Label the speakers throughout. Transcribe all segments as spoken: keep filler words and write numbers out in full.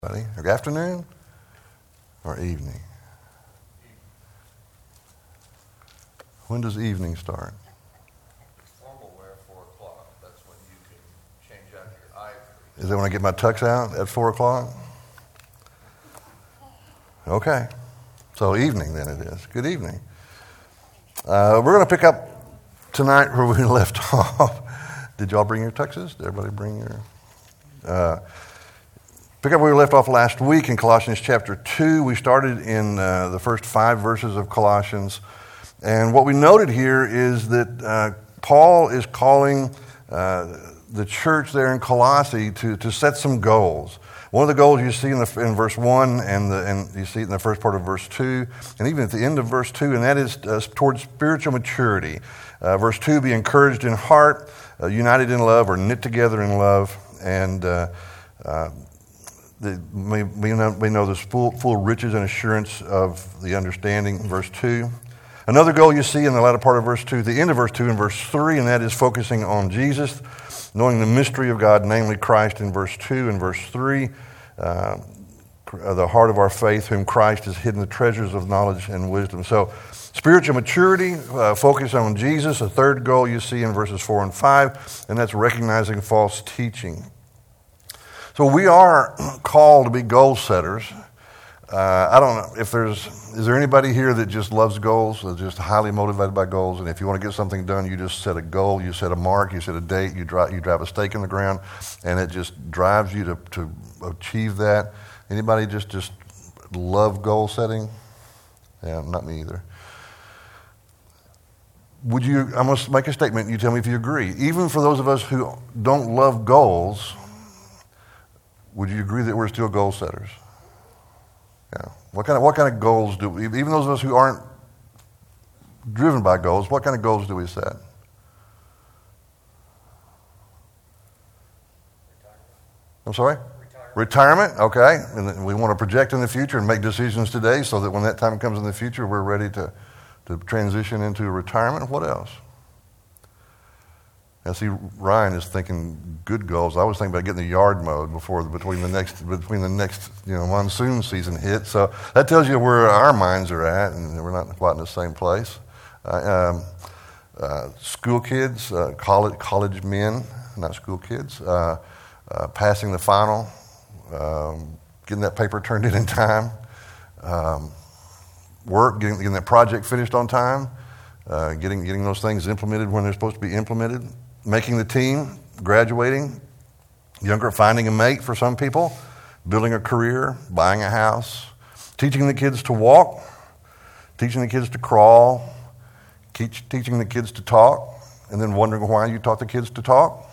Speaker 1: Buddy, or afternoon or evening? When does evening start?
Speaker 2: Formal wear, four o'clock. That's when you can change out your ivory.
Speaker 1: Is that when I get my tux out at four o'clock? Okay. So evening then it is. Good evening. Uh, we're going to pick up tonight where we left off. Did y'all bring your tuxes? Did everybody bring your... Uh, Pick up where we left off last week in Colossians chapter two. We started in uh, the first five verses of Colossians. And what we noted here is that uh, Paul is calling uh, the church there in Colossae to, to set some goals. One of the goals you see in, the, in verse one, and, the, and you see it in the first part of verse two, and even at the end of verse two, and that is uh, towards spiritual maturity. Uh, verse two, be encouraged in heart, uh, united in love, or knit together in love, and... Uh, uh, The, we, we, know, we know there's full, full riches and assurance of the understanding, verse two. Another goal you see in the latter part of verse two, the end of verse two and verse three, and that is focusing on Jesus, knowing the mystery of God, namely Christ in verse two and verse three, uh, the heart of our faith, whom Christ has hidden the treasures of knowledge and wisdom. So spiritual maturity, uh, focus on Jesus. A third goal you see in verses four and five, and that's recognizing false teaching. So we are called to be goal setters. Uh, I don't know if there's, is there anybody here that just loves goals, that's just highly motivated by goals, and if you want to get something done, you just set a goal, you set a mark, you set a date, you drive, you drive a stake in the ground, and it just drives you to, to achieve that. Anybody just, just love goal setting? Yeah, not me either. Would you, I'm going to make a statement, you tell me if you agree. Even for those of us who don't love goals, would you agree that we're still goal setters? Yeah. What kind of what kind of goals do we, even those of us who aren't driven by goals, what kind of goals do we set? Retirement. I'm sorry? Retirement. Retirement, okay. And we want to project in the future and make decisions today so that when that time comes in the future, we're ready to, to transition into retirement. What else? I see Ryan is thinking good goals. I was thinking about getting the yard mowed before between the next between the next you know monsoon season hits. So that tells you where our minds are at, and we're not quite in the same place. Uh, um, uh, school kids, uh, college college men, not school kids, uh, uh, passing the final, um, getting that paper turned in in time, um, work, getting, getting that project finished on time, uh, getting getting those things implemented when they're supposed to be implemented. Making the team, graduating, younger, finding a mate for some people, building a career, buying a house, teaching the kids to walk, teaching the kids to crawl, teach, teaching the kids to talk, and then wondering why you taught the kids to talk.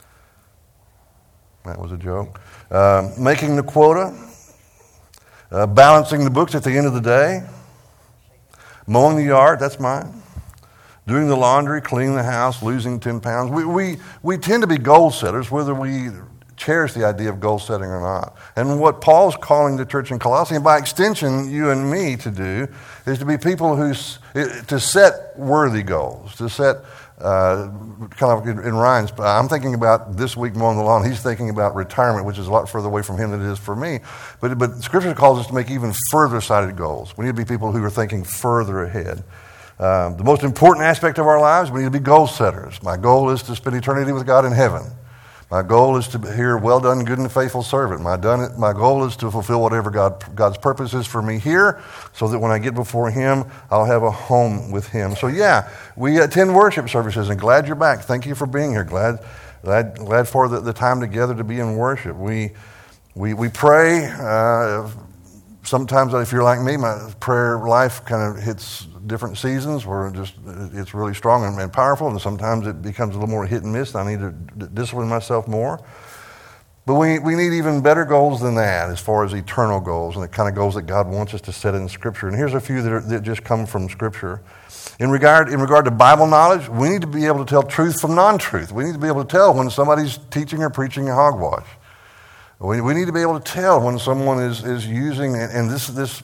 Speaker 1: That was a joke. Uh, making the quota, uh, balancing the books at the end of the day, mowing the yard, that's mine. Doing the laundry, cleaning the house, losing ten pounds. We, we, we tend to be goal setters, whether we cherish the idea of goal setting or not. And what Paul's calling the church in Colossae, and by extension, you and me to do, is to be people who, to set worthy goals, to set, uh, kind of in Ryan's, I'm thinking about this week mowing the lawn, he's thinking about retirement, which is a lot further away from him than it is for me. But, but Scripture calls us to make even further sighted goals. We need to be people who are thinking further ahead. Um, the most important aspect of our lives, we need to be goal setters. My goal is to spend eternity with God in heaven. My goal is to hear, well done, good and faithful servant. My, done, my goal is to fulfill whatever God, God's purpose is for me here, so that when I get before Him, I'll have a home with Him. So yeah, we attend worship services, and glad you're back. Thank you for being here. Glad glad, glad for the, the time together to be in worship. We, we, we pray. Uh, sometimes, if you're like me, my prayer life kind of hits different seasons where just it's really strong and, and powerful, and sometimes it becomes a little more hit and miss. I need to d- discipline myself more. But we we need even better goals than that as far as eternal goals and the kind of goals that God wants us to set in Scripture. And here's a few that, are, that just come from Scripture. In regard in regard to Bible knowledge, we need to be able to tell truth from non-truth. We need to be able to tell when somebody's teaching or preaching hogwash. We, we need to be able to tell when someone is, is using, and, and this this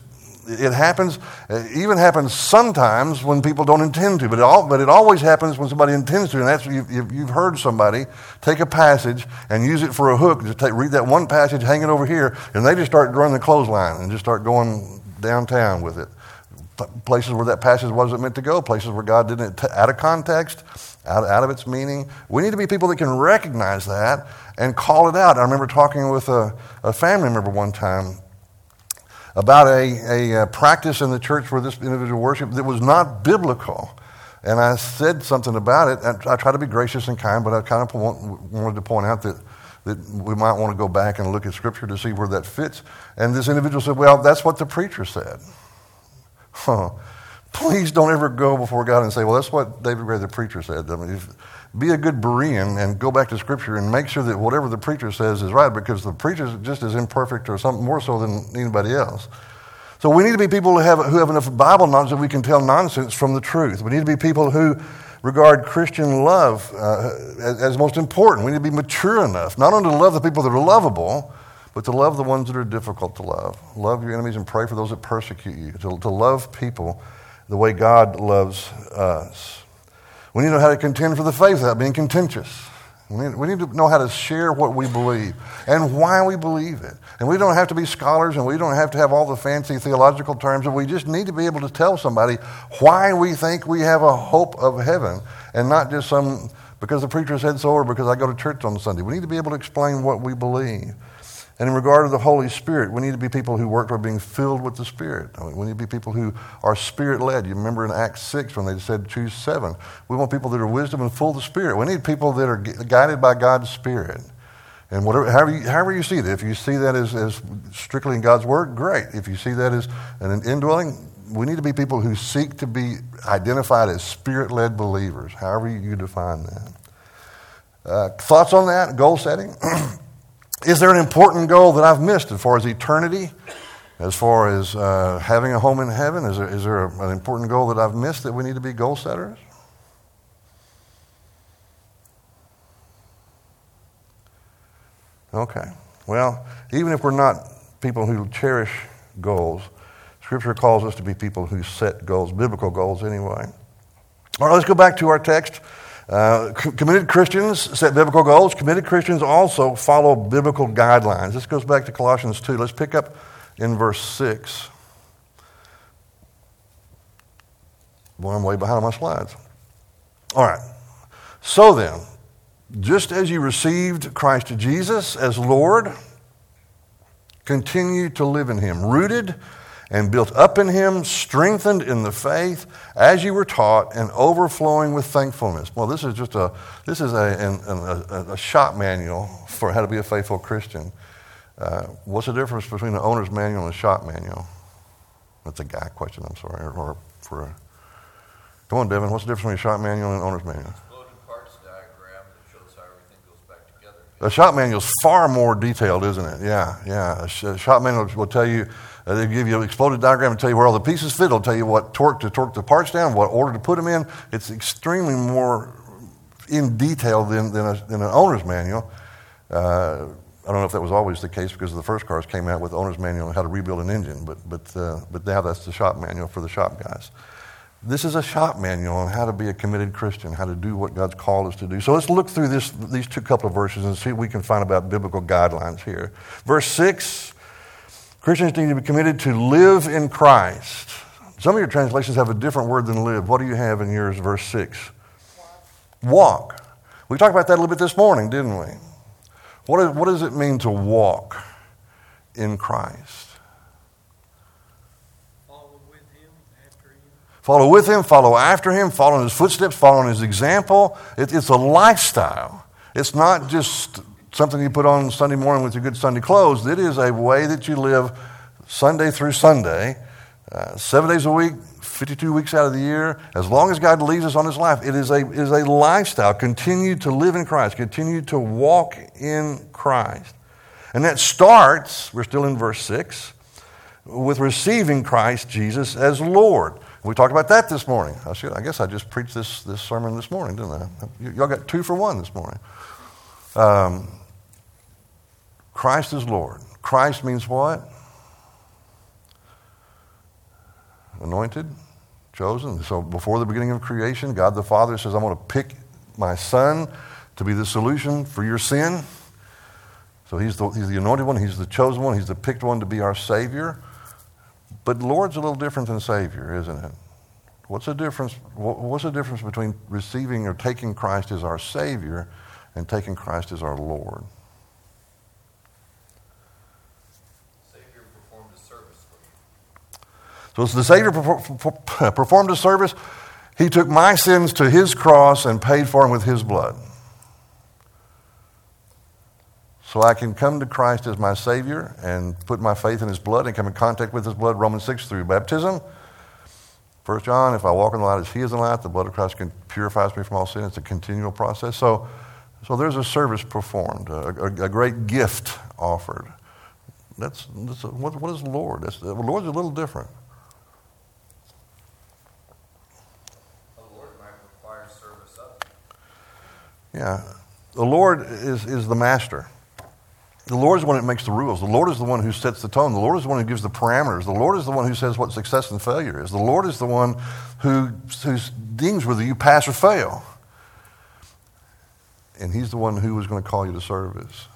Speaker 1: It happens, it even happens sometimes when people don't intend to, but it, all, but it always happens when somebody intends to. And that's you've, you've heard somebody take a passage and use it for a hook. Just take, read that one passage, hang it over here, and they just start running the clothesline and just start going downtown with it. Places where that passage wasn't meant to go, places where God didn't, out of context, out, out of its meaning. We need to be people that can recognize that and call it out. I remember talking with a, a family member one time about a, a, a practice in the church where this individual worshiped that was not biblical. And I said something about it. I, I try to be gracious and kind, but I kind of want, wanted to point out that, that we might want to go back and look at Scripture to see where that fits. And this individual said, well, that's what the preacher said. Huh. Please don't ever go before God and say, well, that's what David Gray, the preacher, said. I mean, if, be a good Berean and go back to Scripture and make sure that whatever the preacher says is right, because the preacher is just as imperfect or something more so than anybody else. So we need to be people who have, who have enough Bible knowledge that we can tell nonsense from the truth. We need to be people who regard Christian love uh, as, as most important. We need to be mature enough, not only to love the people that are lovable, but to love the ones that are difficult to love. Love your enemies and pray for those that persecute you. To, to love people the way God loves us. We need to know how to contend for the faith without being contentious. We need, we need to know how to share what we believe and why we believe it. And we don't have to be scholars and we don't have to have all the fancy theological terms, but we just need to be able to tell somebody why we think we have a hope of heaven and not just some, because the preacher said so or because I go to church on Sunday. We need to be able to explain what we believe. And in regard to the Holy Spirit, we need to be people who work toward being filled with the Spirit. I mean, we need to be people who are Spirit-led. You remember in Acts six when they said choose seven. We want people that are wisdom and full of the Spirit. We need people that are guided by God's Spirit. And whatever, however you, however you see that, if you see that as, as strictly in God's Word, great. If you see that as an indwelling, we need to be people who seek to be identified as Spirit-led believers, however you define that. Uh, thoughts on that? Goal setting? Is there an important goal that I've missed as far as eternity, as far as uh, having a home in heaven? Is there, is there a, an important goal that I've missed that we need to be goal setters? Okay. Well, even if we're not people who cherish goals, Scripture calls us to be people who set goals, biblical goals anyway. All right, let's go back to our text. Uh, committed Christians set biblical goals. Committed Christians also follow biblical guidelines. This goes back to Colossians two. Let's pick up in verse six. Well, I'm way behind on my slides. All right. So then, just as you received Christ Jesus as Lord, continue to live in him, rooted and built up in him, strengthened in the faith, as you were taught, and overflowing with thankfulness. Well, this is just a this is a, an, a, a shop manual for how to be a faithful Christian. Uh, what's the difference between an owner's manual and a shop manual? That's a guy question, I'm sorry. Or, or for a, come on, Devin, what's the difference between a shop manual and an owner's manual?
Speaker 2: Exploded parts diagram that shows how everything goes back together.
Speaker 1: A shop manual is far more detailed, isn't it? Yeah, yeah. A, sh- a shop manual will tell you. Uh, they give you an exploded diagram and tell you where all the pieces fit. It'll tell you what torque to torque the parts down, what order to put them in. It's extremely more in detail than, than, a, than an owner's manual. Uh, I don't know if that was always the case because the first cars came out with owner's manual on how to rebuild an engine, but but uh, but now that's the shop manual for the shop guys. This is a shop manual on how to be a committed Christian, how to do what God's called us to do. So let's look through this these two couple of verses and see what we can find about biblical guidelines here. Verse six. Christians need to be committed to live in Christ. Some of your translations have a different word than live. What do you have in yours, verse six? Walk. Walk. We talked about that a little bit this morning, didn't we? What, is, what does it mean to walk in Christ?
Speaker 3: Follow with him, after him.
Speaker 1: Follow with him, follow after him, follow in his footsteps, follow in his example. It, it's a lifestyle. It's not just something you put on Sunday morning with your good Sunday clothes. It is a way that you live Sunday through Sunday, uh, seven days a week, fifty-two weeks out of the year. As long as God leads us on his life, it is a, it is a lifestyle. Continue to live in Christ. Continue to walk in Christ. And that starts, we're still in verse six, with receiving Christ Jesus as Lord. We talked about that this morning. I, should, I guess I just preached this, this sermon this morning, didn't I? Y- y'all got two for one this morning. Um, Christ is Lord. Christ means what? anointed, chosen. So before the beginning of creation, God the Father says, I'm going to pick my Son to be the solution for your sin. So he's the, he's the anointed one, he's the chosen one, he's the picked one to be our Savior. But Lord's a little different than Savior, isn't it? What's the difference, what's the difference between receiving or taking Christ as our Savior and taking Christ as our Lord?
Speaker 2: Savior performed a service for you.
Speaker 1: So it's the Savior performed a service. He took my sins to his cross and paid for them with his blood. So I can come to Christ as my Savior and put my faith in his blood and come in contact with his blood, Romans six, through baptism. First John, if I walk in the light as he is in the light, the blood of Christ can purifies me from all sin. It's a continual process. So, so there's a service performed, a, a, a great gift offered. That's, that's a, what, what is Lord? That's, the Lord's a little different.
Speaker 2: The Lord might require service of you.
Speaker 1: Yeah. The Lord is, is the master. The Lord is the one that makes the rules. The Lord is the one who sets the tone. The Lord is the one who gives the parameters. The Lord is the one who says what success and failure is. The Lord is the one who, who deems whether you pass or fail. And he's the one who is going to call you to service.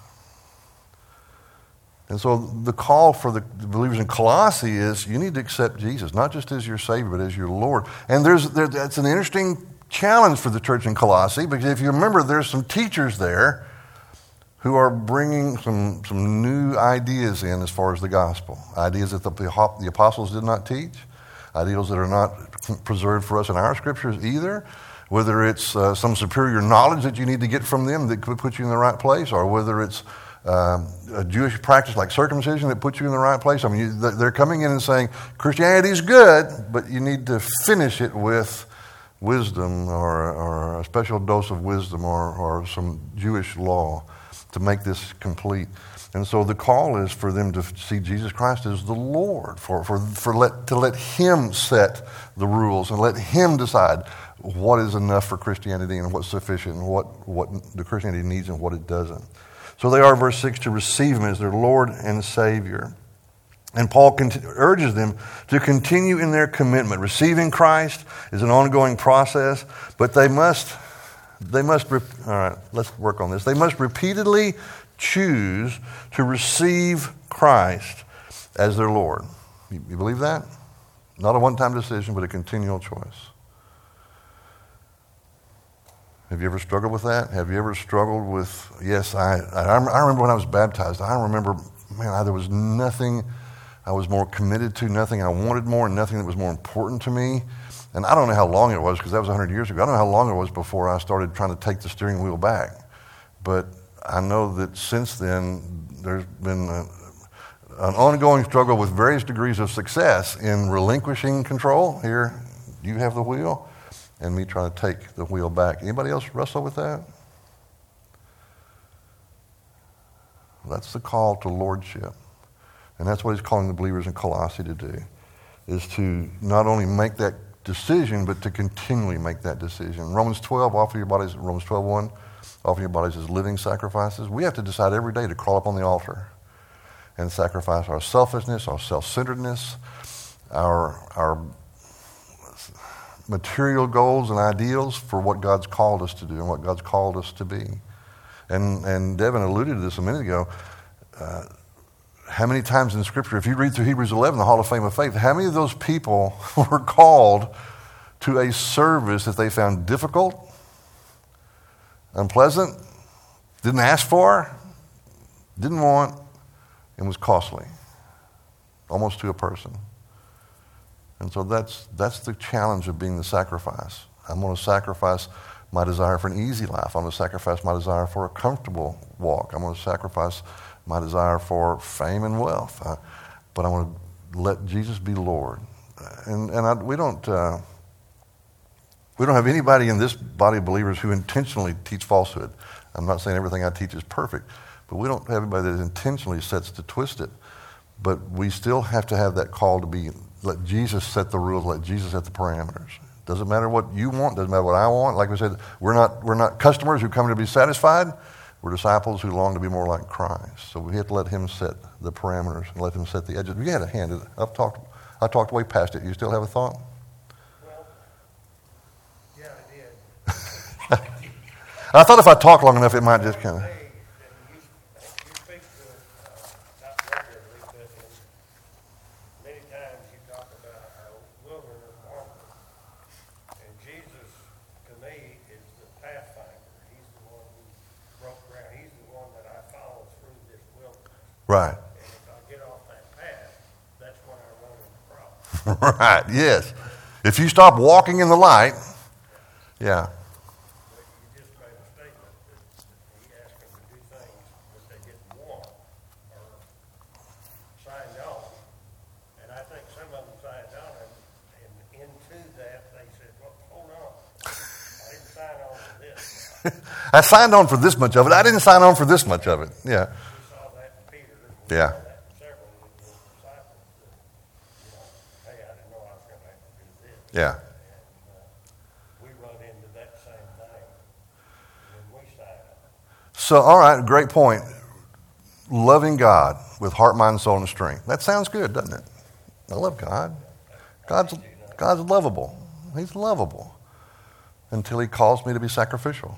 Speaker 1: And so the call for the believers in Colossae is you need to accept Jesus, not just as your Savior, but as your Lord. And there's there, that's an interesting challenge for the church in Colossae, because if you remember, there's some teachers there who are bringing some, some new ideas in as far as the gospel. Ideas that the, the apostles did not teach. Ideas that are not preserved for us in our scriptures either. Whether it's uh, some superior knowledge that you need to get from them that could put you in the right place, or whether it's um, a Jewish practice like circumcision that puts you in the right place. I mean, you, they're coming in and saying, Christianity is good, but you need to finish it with wisdom or, or a special dose of wisdom or, or some Jewish law to make this complete. And so the call is for them to see Jesus Christ as the Lord, for, for, for let, to let him set the rules and let him decide what is enough for Christianity and what's sufficient and what, what the Christianity needs and what it doesn't. So they are, verse six, to receive him as their Lord and Savior. And Paul cont- urges them to continue in their commitment. Receiving Christ is an ongoing process, but they must... They must, re- all right, let's work on this. They must repeatedly choose to receive Christ as their Lord. You, you believe that? Not a one-time decision, but a continual choice. Have you ever struggled with that? Have you ever struggled with, yes, I, I, I remember when I was baptized, I remember, man, I, there was nothing I was more committed to, nothing I wanted more, and nothing that was more important to me. And I don't know how long it was, because that was one hundred years ago. I don't know how long it was before I started trying to take the steering wheel back. But I know that since then, there's been a, an ongoing struggle with various degrees of success in relinquishing control. Here, you have the wheel, and me trying to take the wheel back. Anybody else wrestle with that? That's the call to lordship. And that's what he's calling the believers in Colossae to do, is to not only make that decision, but to continually make that decision. Romans twelve, offer your bodies, Romans twelve one, offer your bodies as living sacrifices. We have to decide every day to crawl up on the altar and sacrifice our selfishness, our self-centeredness, our, our material goals and ideals for what God's called us to do and what God's called us to be. And, and Devin alluded to this a minute ago. Uh, How many times in Scripture, if you read through Hebrews eleven, the Hall of Fame of Faith, how many of those people were called to a service that they found difficult, unpleasant, didn't ask for, didn't want, and was costly, almost to a person? And so that's that's the challenge of being the sacrifice. I'm going to sacrifice my desire for an easy life. I'm going to sacrifice my desire for a comfortable walk. I'm going to sacrifice my desire for fame and wealth. Uh, but I want to let Jesus be Lord. And and I, we don't uh, we don't have anybody in this body of believers who intentionally teach falsehood. I'm not saying everything I teach is perfect, but we don't have anybody that intentionally sets to twist it. But we still have to have that call to be, let Jesus set the rules, let Jesus set the parameters. Doesn't matter what you want, doesn't matter what I want. Like we said, we're not we're not customers who come to be satisfied. We're disciples who long to be more like Christ. So we have to let him set the parameters and let him set the edges. You had a hand up. Talk, I talked way past it. You still have a thought?
Speaker 3: Well, yeah, I did.
Speaker 1: I thought if I talked long enough, it might just kind of.
Speaker 3: Hey, and you, you speak to it, uh, not regularly, but in many times you talk about our wilderness wanderer. And Jesus, to me, is the pathfinder. He's the one who broke ground. He's the one that I follow through this wilderness.
Speaker 1: Right.
Speaker 3: And if I get off that path, that's when I run into problems.
Speaker 1: Right, yes. If you stop walking in the light, yeah.
Speaker 3: But you just made a statement that he asked them to do things that they didn't want or signed on. And I think some of them signed on, and, and into that they said, well, hold on. I didn't sign on for this.
Speaker 1: I signed on for this much of it. I didn't sign on for this much of it. Yeah.
Speaker 3: We saw that in Peter. And we
Speaker 1: Yeah.
Speaker 3: saw that in several of the disciples. That, you know, hey, I didn't know I was going to have to do this.
Speaker 1: Yeah.
Speaker 3: And uh, we run into that same thing when we sign on.
Speaker 1: So, all right, great point. Loving God with heart, mind, soul, and strength. That sounds good, doesn't it? I love God. God's, God's lovable. He's lovable until he calls me to be sacrificial.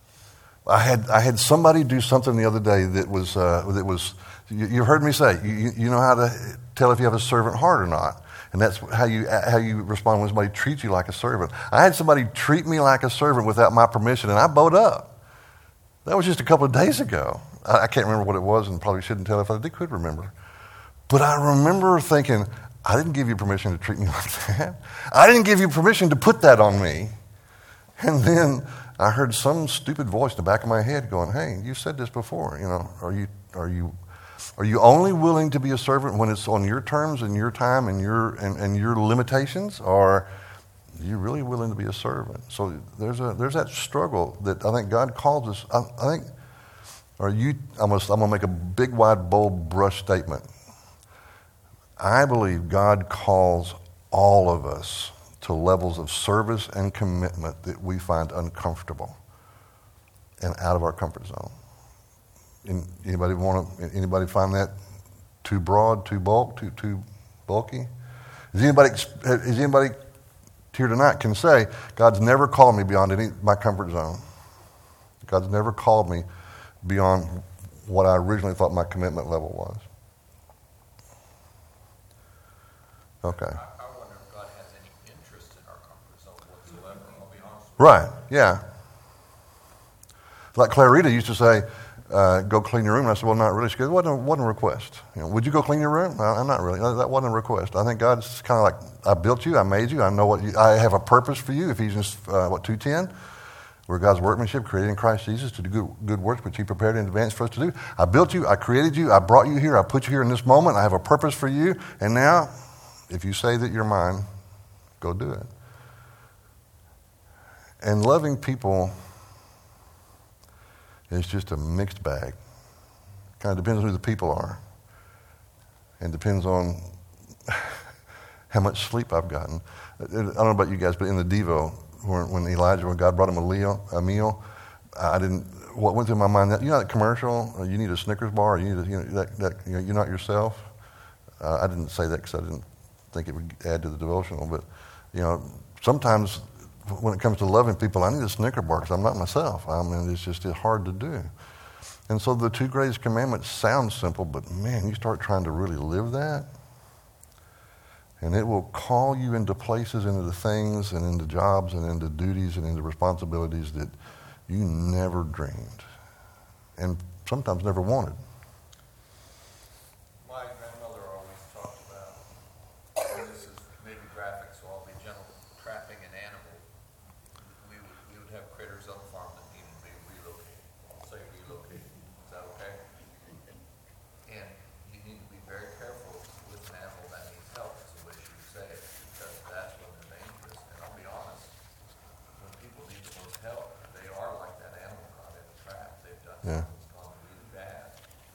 Speaker 1: I had I had somebody do something the other day that was uh, that was you, you've heard me say you, you know how to tell if you have a servant heart or not, and that's how you how you respond when somebody treats you like a servant. I had somebody treat me like a servant without my permission, and I bowed up. That was just a couple of days ago. I, I can't remember what it was, and probably shouldn't tell if I did could remember. But I remember thinking, I didn't give you permission to treat me like that. I didn't give you permission to put that on me. And then I heard some stupid voice in the back of my head going, hey, you said this before, you know, are you are you are you only willing to be a servant when it's on your terms and your time and your and, and your limitations, or are you really willing to be a servant? So there's a there's that struggle that I think God calls us. I, I think or you I'm gonna, I'm gonna make a big wide bold brush statement. I believe God calls all of us to levels of service and commitment that we find uncomfortable and out of our comfort zone. And anybody want to? Anybody find that too broad, too bulk, too too bulky? Is anybody? Is anybody here tonight can say God's never called me beyond any my comfort zone? God's never called me beyond what I originally thought my commitment level was. Okay.
Speaker 2: I wonder if God has any interest in our comfort zone whatsoever, I'll be honest with
Speaker 1: Right, yeah. Like Clarita used to say, uh, go clean your room. And I said, well, not really. She goes, it wasn't a, wasn't a request. You know, would you go clean your room? No, I'm not really. That wasn't a request. I think God's kind of like, I built you, I made you, I know what you, I have a purpose for you. Ephesians, uh, what, two ten? We're God's workmanship, created in Christ Jesus to do good, good works, which he prepared in advance for us to do. I built you, I created you, I brought you here, I put you here in this moment, I have a purpose for you, and now, if you say that you're mine, go do it. And loving people is just a mixed bag. Kind of depends on who the people are. And depends on how much sleep I've gotten. I don't know about you guys, but in the Devo, when Elijah, when God brought him a, Leo, a meal, I didn't, what went through my mind, that you know that commercial, you need a Snickers bar, or you need a, you know, that, that, you know, you're not yourself? Uh, I didn't say that because I didn't think it would add to the devotional, but you know, sometimes when it comes to loving people, I need a Snicker bar because I'm not myself. I mean, it's just it's hard to do. And so the two greatest commandments sound simple, but man, you start trying to really live that, and it will call you into places, into the things, and into jobs, and into duties, and into responsibilities that you never dreamed, and sometimes never wanted.
Speaker 2: My grandmother always talked about, and this is maybe graphic, so I'll be gentle, trapping an animal. We would, we would have critters on the farm that needed to be relocated. I'll say relocated. Is that okay? And you need to be very careful with an animal that needs help, is the way she would say it, because that's when they're dangerous. And I'll be honest, when people need the most help, they are like that animal caught in a trap. They've done
Speaker 1: Yeah.
Speaker 2: something that's gone really bad.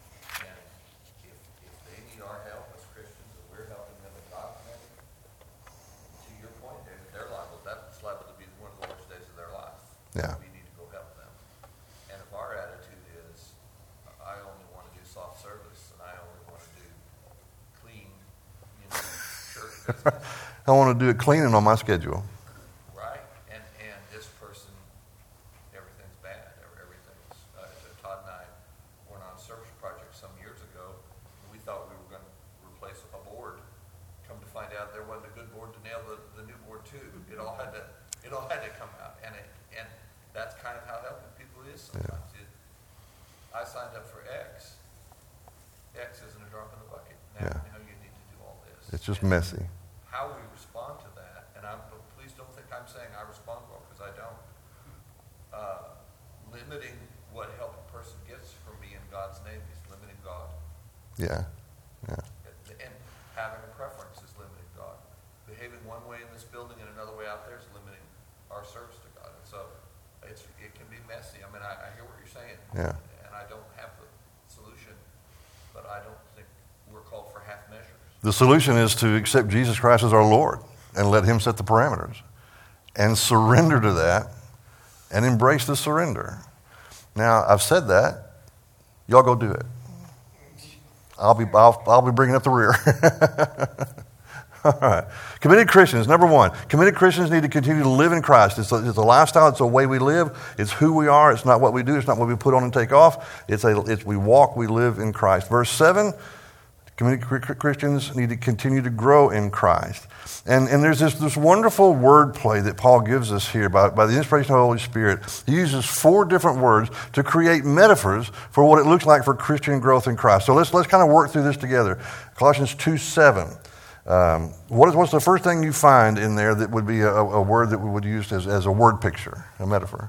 Speaker 1: I want to do it clean and on my schedule.
Speaker 2: Right, and, and this person, everything's bad, everything's, uh, Todd and I went on a service project some years ago. We thought we were going to replace a board. Come to find out there wasn't a good board to nail the, the new board to. It all had to, it all had to come out, and it, and that's kind of how helping people is sometimes. It, I signed up for X. X isn't a drop in the bucket. Now,
Speaker 1: Yeah.
Speaker 2: now you need to do all this.
Speaker 1: It's just
Speaker 2: And
Speaker 1: messy.
Speaker 2: how we respond to that, and I'm, please don't think I'm saying I respond well, because I don't. Uh, limiting what help a person gets from me in God's name is limiting God.
Speaker 1: Yeah. Yeah.
Speaker 2: And having a preference is limiting God. Behaving one way in this building and another way out there is limiting our service to God. And so it's, it can be messy. I mean, I, I hear what you're saying.
Speaker 1: Yeah.
Speaker 2: And I don't have the solution, but I don't think we're called for half measures.
Speaker 1: The solution is to accept Jesus Christ as our Lord and let him set the parameters and surrender to that and embrace the surrender. Now, I've said that. Y'all go do it. I'll be, I'll, I'll be bringing up the rear. All right. Committed Christians, number one. Committed Christians need to continue to live in Christ. It's a, it's a lifestyle. It's a way we live. It's who we are. It's not what we do. It's not what we put on and take off. It's a, it's we walk, we live in Christ. Verse seven, committed Christians need to continue to grow in Christ. And, and there's this, this wonderful wordplay that Paul gives us here by, by the inspiration of the Holy Spirit. He uses four different words to create metaphors for what it looks like for Christian growth in Christ. So let's, let's kind of work through this together. Colossians two seven. Um, what is, what's the first thing you find in there that would be a, a word that we would use as, as a word picture, a metaphor?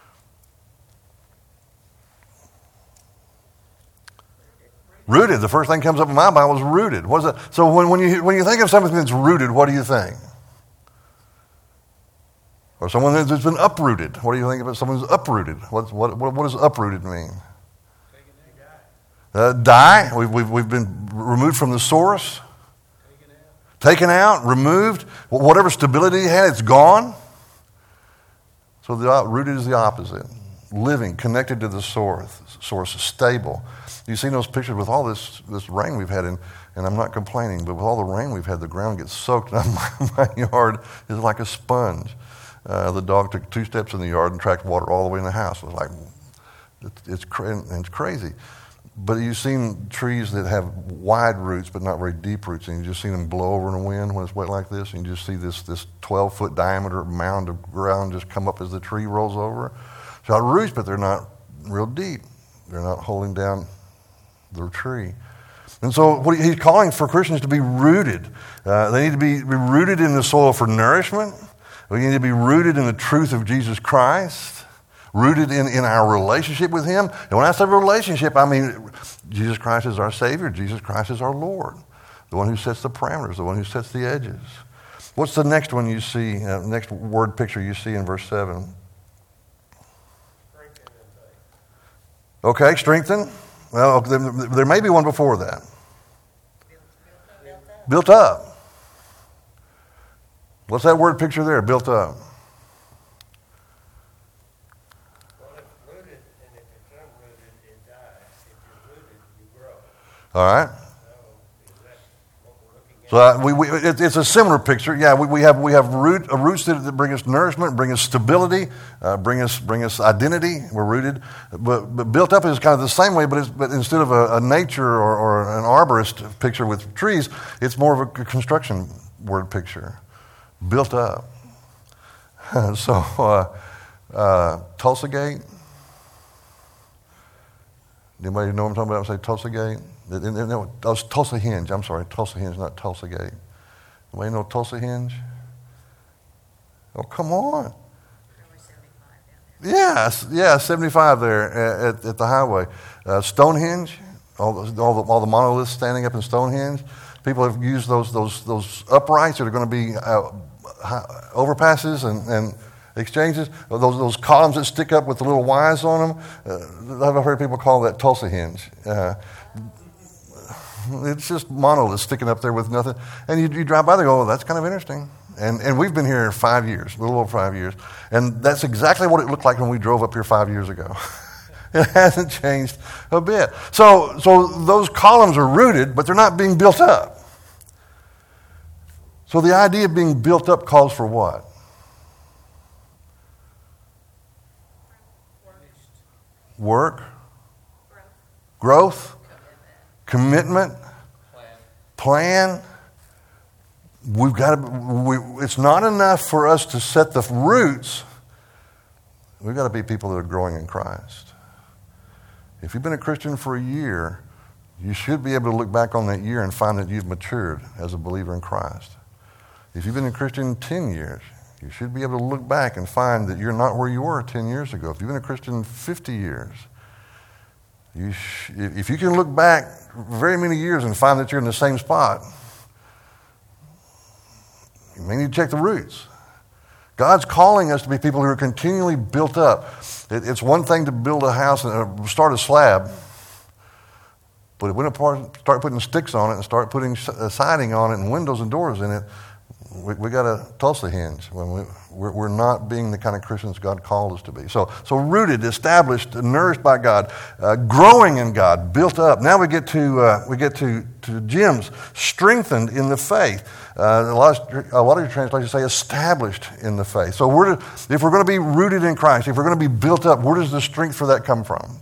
Speaker 1: Rooted. The first thing that comes up in my Bible is rooted. What is it? So when, when you when you think of something that's rooted, what do you think? Or someone that's been uprooted. What do you think about someone who's uprooted? What what what, what does uprooted mean? Uh, die. We've, we've we've been removed from the source. Taken out, removed. Whatever stability you had, it's gone. So the rooted is the opposite. Living, connected to the source, source, stable. You've seen those pictures with all this, this rain we've had, in, and I'm not complaining, but with all the rain we've had, the ground gets soaked. And my, my yard is like a sponge. Uh, the dog took two steps in the yard and tracked water all the way in the house. It was like, it's, it's, cra- it's crazy. But you've seen trees that have wide roots but not very deep roots, and you just seen them blow over in the wind when it's wet like this, and you just see this this twelve-foot diameter mound of ground just come up as the tree rolls over. It's got roots, but they're not real deep. They're not holding down the tree. And so what he's calling for Christians to be rooted. Uh, they need to be, be rooted in the soil for nourishment. We need to be rooted in the truth of Jesus Christ. Rooted in, in our relationship with him. And when I say relationship, I mean Jesus Christ is our Savior. Jesus Christ is our Lord. The one who sets the parameters, the one who sets the edges. What's the next one you see, uh, next word picture you see in verse seven?
Speaker 3: Strengthen and faith.
Speaker 1: Okay, strengthen. Well, there, there may be one before that. Built up. What's that word picture there? Built up. All right. So uh, we, we it, it's a similar picture. Yeah, we, we have we have root uh, roots that, that bring us nourishment, bring us stability, uh, bring us bring us identity. We're rooted, but, but built up is kind of the same way. But it's, but instead of a, a nature or, or an arborist picture with trees, it's more of a construction word picture. Built up. so uh, uh, Tulsa Gate. Anybody know what I'm talking about? Say Tulsa Gate. No, that was Tulsa Hinge. I'm sorry, Tulsa Hinge, not Tulsa Gate. Anybody know Tulsa Hinge? Oh, come on. Yes, yeah, seventy-five there at, at the highway. Uh, Stonehenge, all the, all the all the monoliths standing up in Stonehenge. People have used those those those uprights that are going to be uh, overpasses and, and exchanges. Those those columns that stick up with the little Y's on them. Uh, I've heard people call that Tulsa Hinge. Uh, It's just monoliths sticking up there with nothing. And you, you drive by, they go, oh, that's kind of interesting. And and we've been here five years, a little over five years. And that's exactly what it looked like when we drove up here five years ago. It hasn't changed a bit. So so those columns are rooted, but they're not being built up. So the idea of being built up calls for what? Work, growth, commitment, plan. We've got to. We, it's not enough for us to set the roots. We've got to be people that are growing in Christ. If you've been a Christian for a year, you should be able to look back on that year and find that you've matured as a believer in Christ. If you've been a Christian ten years, you should be able to look back and find that you're not where you were ten years ago. If you've been a Christian fifty years, you sh- if you can look back very many years and find that you're in the same spot, you may need to check the roots. God's calling us to be people who are continually built up. It, it's one thing to build a house and uh, start a slab, but when we start putting sticks on it and start putting uh, siding on it and windows and doors in it, we, we got a Tulsa hinge. When we, we're, we're not being the kind of Christians God called us to be. So, so rooted, established, nourished by God, uh, growing in God, built up. Now we get to uh, we get to to Jim's strengthened in the faith. Uh, a, lot of, a lot of your translations say established in the faith. So we're to, if we're going to be rooted in Christ, if we're going to be built up, where does the strength for that come from?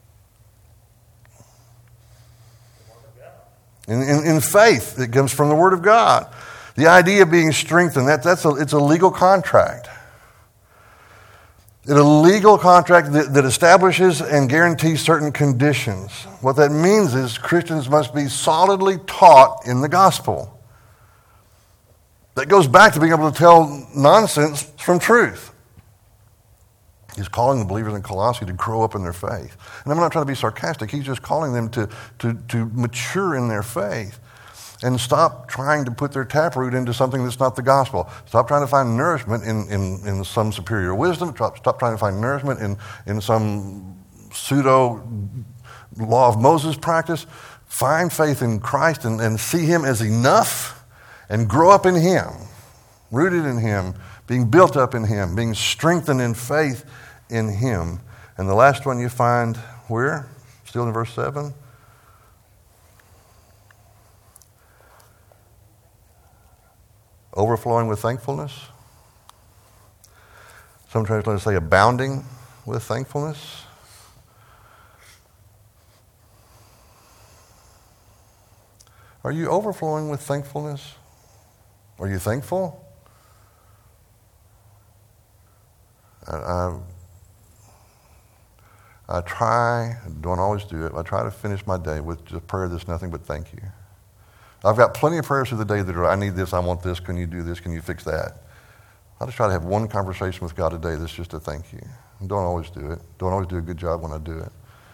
Speaker 1: In, in, in faith, it comes from the Word of God. The idea of being strengthened, that, that's a, it's a legal contract. It's a legal contract that, that establishes and guarantees certain conditions. What that means is Christians must be solidly taught in the gospel. That goes back to being able to tell nonsense from truth. He's calling the believers in Colossae to grow up in their faith. And I'm not trying to be sarcastic. He's just calling them to, to, to mature in their faith and stop trying to put their taproot into something that's not the gospel. Stop trying to find nourishment in, in, in some superior wisdom. Stop, stop trying to find nourishment in, in some pseudo law of Moses practice. Find faith in Christ and, and see him as enough and grow up in him, rooted in him, being built up in him, being strengthened in faith in him. And the last one you find where? Still in verse seven. Overflowing with thankfulness. Some translators say abounding with thankfulness. Are you overflowing with thankfulness? Are you thankful? I, I, I try, don't always do it, I try to finish my day with just a prayer that's nothing but thank you. I've got plenty of prayers through the day that are, I need this, I want this, can you do this, can you fix that? I just try to have one conversation with God a day that's just a thank you. Don't always do it. Don't always do a good job when I do it.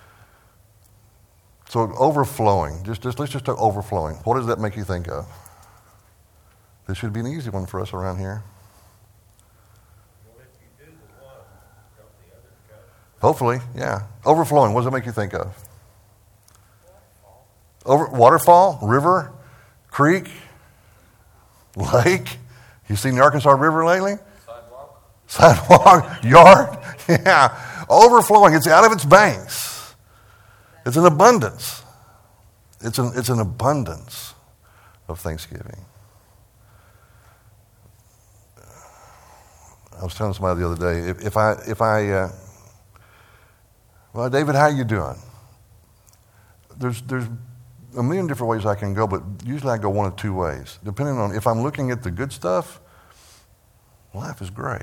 Speaker 1: So overflowing, just, just let's just talk overflowing. What does that make you think of? This should be an easy one for us around here.
Speaker 3: Well, if you do the one, don't the other come?
Speaker 1: Hopefully, yeah. Overflowing, what does it make you think of? Over, waterfall, river, creek, lake. You seen the Arkansas River lately?
Speaker 2: Sidewalk.
Speaker 1: Sidewalk, yard, yeah. Overflowing, it's out of its banks. It's an abundance. It's an, it's an abundance of thanksgiving. I was telling somebody the other day, if, if I, if I, uh, well, David, how you doing? There's, there's a million different ways I can go, but usually I go one of two ways. Depending on if I'm looking at the good stuff, life is great.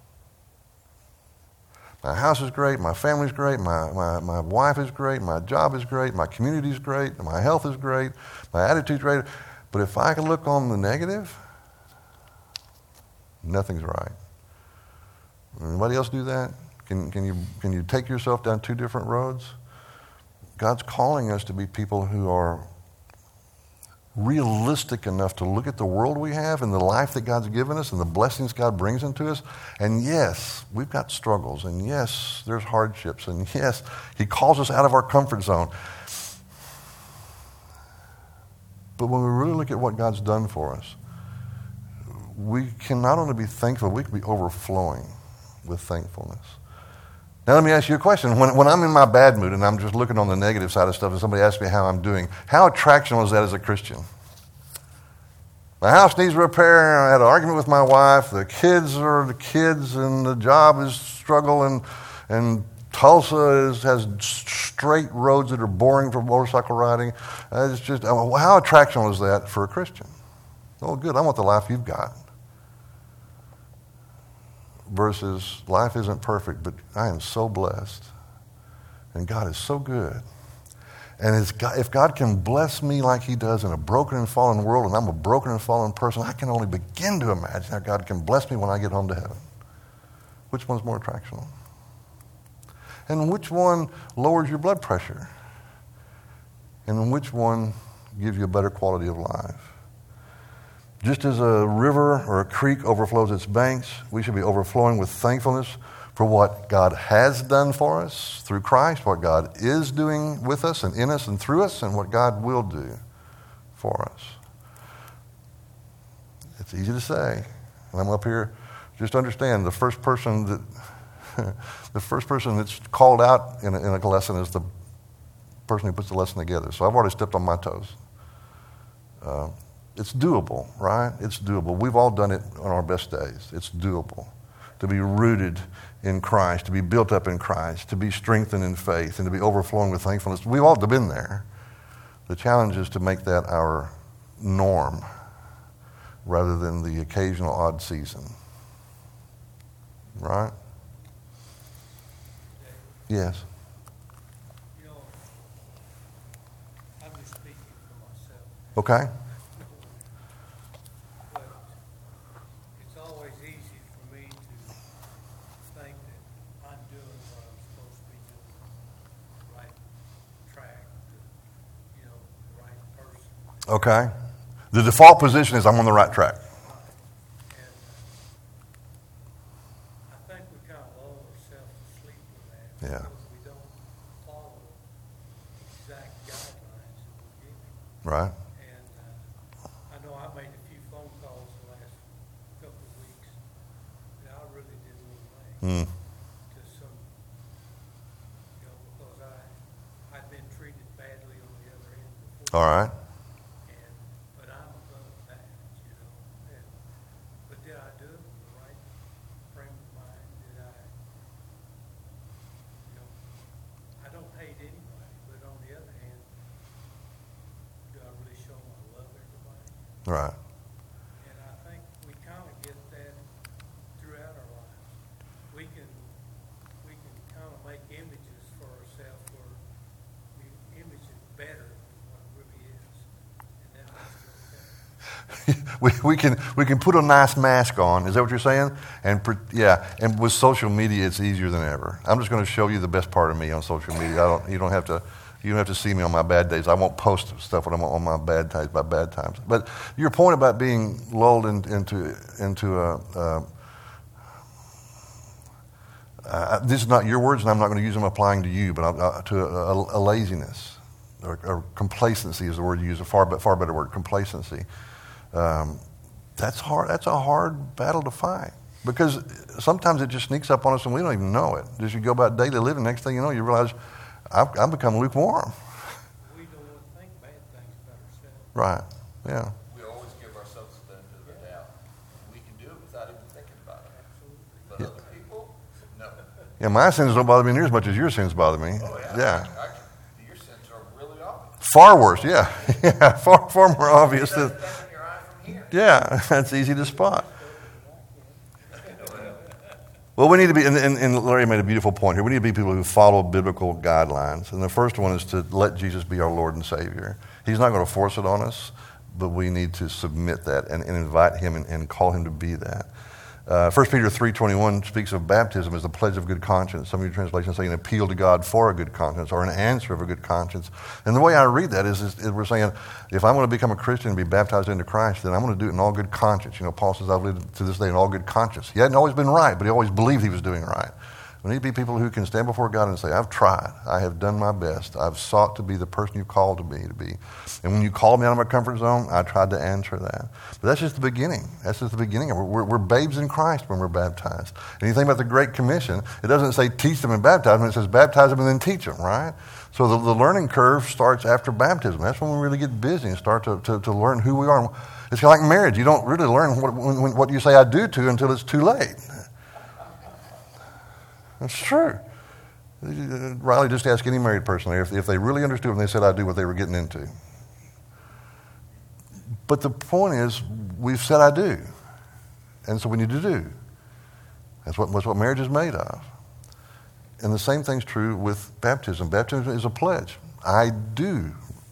Speaker 1: My house is great, my family's great, my, my, my wife is great, my job is great, my community is great, my health is great, my attitude's great. But if I can look on the negative, nothing's right. Anybody else do that? Can, can you can you take yourself down two different roads? God's calling us to be people who are realistic enough to look at the world we have and the life that God's given us and the blessings God brings into us. And yes, we've got struggles. And yes, there's hardships. And yes, he calls us out of our comfort zone. But when we really look at what God's done for us, we can not only be thankful, we can be overflowing with thankfulness. Now let me ask you a question. When, when I'm in my bad mood and I'm just looking on the negative side of stuff and somebody asks me how I'm doing, how attractional is that as a Christian? My house needs repair. I had an argument with my wife. The kids are the kids, and the job is struggle, and and Tulsa is, has straight roads that are boring for motorcycle riding. Uh, it's just how attractional is that for a Christian? Oh, good. I want the life you've got. Versus life isn't perfect, but I am so blessed, and God is so good. And it's God, if God can bless me like he does in a broken and fallen world, and I'm a broken and fallen person, I can only begin to imagine how God can bless me when I get home to heaven. Which one's more attractional? And which one lowers your blood pressure? And which one gives you a better quality of life? Just as a river or a creek overflows its banks, we should be overflowing with thankfulness for what God has done for us through Christ, what God is doing with us and in us and through us, and what God will do for us. It's easy to say. And I'm up here, just understand the first person that the first person that's called out in a, in a lesson is the person who puts the lesson together. So I've already stepped on my toes. Uh, it's doable, right? It's doable. We've all done it on our best days. It's doable to be rooted in Christ, to be built up in Christ, to be strengthened in faith, and to be overflowing with thankfulness. We've all been there. The challenge is to make that our norm rather than the occasional odd season. Right? Yes.
Speaker 3: You know, I'm just speaking for myself.
Speaker 1: Okay.
Speaker 3: But it's always easy for me to think that I'm doing what I'm supposed to be doing, the right track, the, you know, the right person.
Speaker 1: Okay. The default position is I'm on the right track.
Speaker 3: And uh, I think we kind of lull ourselves to sleep with that.
Speaker 1: Yeah.
Speaker 3: Because we don't follow exact guidelines that we're giving.
Speaker 1: Right.
Speaker 3: And uh, I know I made a few phone calls the last couple of weeks that I really didn't want to make.
Speaker 1: Mm.
Speaker 3: To some, you know, because I, I'd been treated badly on the other end before.
Speaker 1: All right.
Speaker 3: And, but I'm above that, you know. And, but did I do it with the right frame of mind? Did I, you know, I don't hate anybody, but on the other hand, do I really show my love everybody?
Speaker 1: Right.
Speaker 3: And I think we kind of get that throughout our lives. We can, we can kind of make images for ourselves where we image it better than what it really is. And that makes it okay.
Speaker 1: we, we can we can put a nice mask on. Is that what you're saying? And pre- yeah, and with social media, it's easier than ever. I'm just going to show you the best part of me on social media. I don't. You don't have to. You don't have to see me on my bad days. I won't post stuff when I'm on my bad times by bad times. But your point about being lulled in, into into a. Uh, uh, this is not your words, and I'm not going to use them applying to you, but uh, to a, a, a laziness or, or complacency is the word you use. A far far better word, complacency. Um, that's hard. That's a hard battle to fight because sometimes it just sneaks up on us and we don't even know it. As you go about daily living, next thing you know, you realize I've, I've become lukewarm.
Speaker 3: We don't want to think bad things about ourselves.
Speaker 1: Right. Yeah.
Speaker 2: We always give ourselves the benefit of the doubt. We can do it without even thinking about it.
Speaker 3: Absolutely.
Speaker 2: But
Speaker 1: Yeah.
Speaker 2: other people, no.
Speaker 1: Yeah. My sins don't bother me near as much as your sins bother me.
Speaker 2: Oh, yeah.
Speaker 1: Yeah.
Speaker 2: Actually, your sins are really obvious.
Speaker 1: Far worse. Yeah. Yeah. Far far more obvious than.
Speaker 2: That's in your eye from here.
Speaker 1: Yeah. That's easy to spot. Well, we need to be, and, and, and Larry made a beautiful point here. We need to be people who follow biblical guidelines. And the first one is to let Jesus be our Lord and Savior. He's not going to force it on us, but we need to submit that and, and invite him and, and call him to be that. Uh, First Peter three twenty-one speaks of baptism as the pledge of good conscience. Some of your translations say an appeal to God for a good conscience or an answer of a good conscience. And the way I read that is, is, is we're saying, if I'm going to become a Christian and be baptized into Christ, then I'm going to do it in all good conscience. You know, Paul says, I've lived to this day in all good conscience. He hadn't always been right, but he always believed he was doing right. We need to be people who can stand before God and say, I've tried. I have done my best. I've sought to be the person you've called to be to be. And when you called me out of my comfort zone, I tried to answer that. But that's just the beginning. That's just the beginning. We're, we're, we're babes in Christ when we're baptized. And you think about the Great Commission, it doesn't say teach them and baptize them. It says baptize them and then teach them, right? So the, the learning curve starts after baptism. That's when we really get busy and start to, to, to learn who we are. It's like marriage. You don't really learn what, when, what you say I do to until it's too late. That's true. Riley, just ask any married person there if, if they really understood when they said I do what they were getting into. But the point is, we've said I do. And so we need to do. That's what, that's what marriage is made of. And the same thing's true with baptism. Baptism is a pledge. I do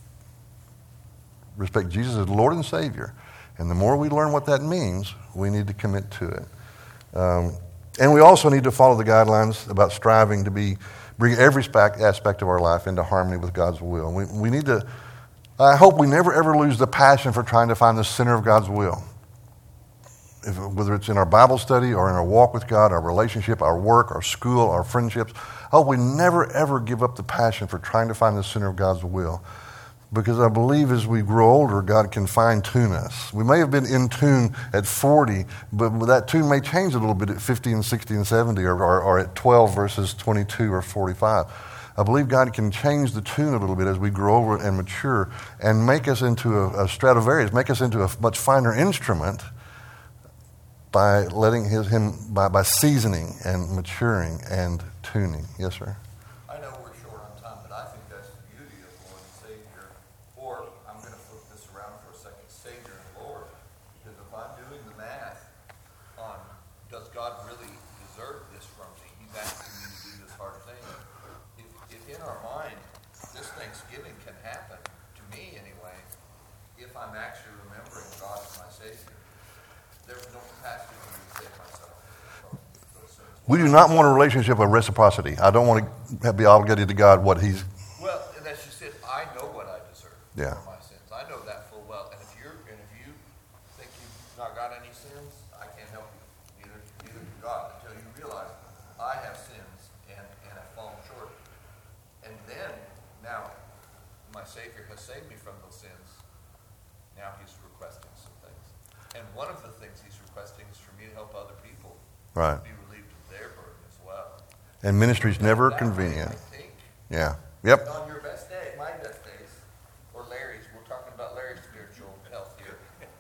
Speaker 1: respect Jesus as Lord and Savior. And the more we learn what that means, we need to commit to it. Um, and we also need to follow the guidelines about striving to be bring every aspect of our life into harmony with God's will. We, we need to, I hope we never ever lose the passion for trying to find the center of God's will. If, whether it's in our Bible study or in our walk with God, our relationship, our work, our school, our friendships, I hope we never ever give up the passion for trying to find the center of God's will. Because I believe as we grow older, God can fine-tune us. We may have been in tune at forty, but that tune may change a little bit at fifty and sixty and seventy, or, or, or at twelve versus twenty-two or forty-five. I believe God can change the tune a little bit as we grow older and mature and make us into a, a Stradivarius, make us into a much finer instrument by letting his, him, by, by seasoning and maturing and tuning. Yes, sir?
Speaker 2: I know we're short on time, but I think that's the beauty of Lord and Savior. Or I'm going to flip this around for a second, Savior and Lord. Because if I'm doing the math on does God really deserve this from me? He's asking me to do this hard thing. If, if in our mind this Thanksgiving can happen, to me anyway, if I'm actually remembering God as my Savior, there's no capacity for me to save myself from those sins.
Speaker 1: We do not want a relationship of reciprocity. I don't want to be obligated to God what he's...
Speaker 2: Well, and that's just it. I know what I deserve
Speaker 1: Yeah.
Speaker 2: for my sins. I know that full well. And if you're and if you think you've not got any sins, I can't help you. Neither, neither can God until you realize I have sins and, and have fallen short. And then, now, my Savior has saved me from those sins. Now he's requesting some things. And one of the things he's requesting is for me to help other people
Speaker 1: Right.
Speaker 2: be relieved of their burden as well.
Speaker 1: And ministry's never
Speaker 2: That
Speaker 1: convenient.
Speaker 2: way, I think,
Speaker 1: Yeah. Yep.
Speaker 2: on your best day, my best days, or Larry's, we're talking about Larry's spiritual health here.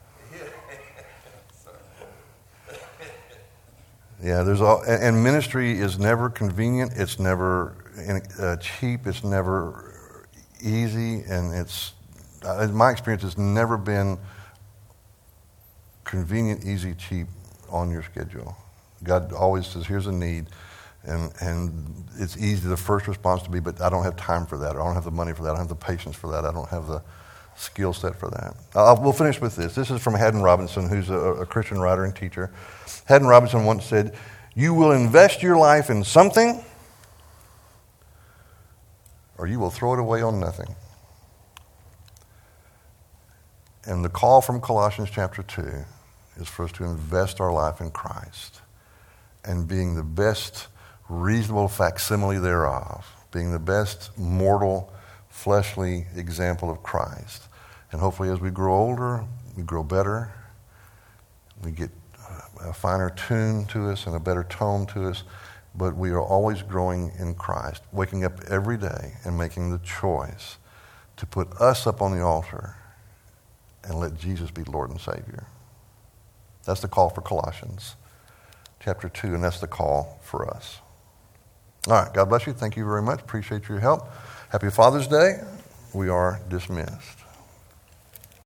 Speaker 2: Sorry.
Speaker 1: Yeah, there's all, and and ministry is never convenient. It's never uh, cheap. It's never easy, and it's, uh, in my experience, it's never been convenient, easy, cheap on your schedule. God always says, "Here's a need," and and it's easy. The first response to be, "But I don't have time for that. I don't have the money for that. I don't have the patience for that. I don't have the skill set for that." Uh, we'll finish with this. This is from Haddon Robinson, who's a, a Christian writer and teacher. Haddon Robinson once said, "You will invest your life in something, or you will throw it away on nothing." And the call from Colossians chapter two is for us to invest our life in Christ and being the best reasonable facsimile thereof, being the best mortal, fleshly example of Christ. And hopefully as we grow older, we grow better, we get a finer tune to us and a better tone to us, but we are always growing in Christ, waking up every day and making the choice to put us up on the altar and let Jesus be Lord and Savior. That's the call for Colossians chapter two, and that's the call for us. All right, God bless you. Thank you very much. Appreciate your help. Happy Father's Day. We are dismissed.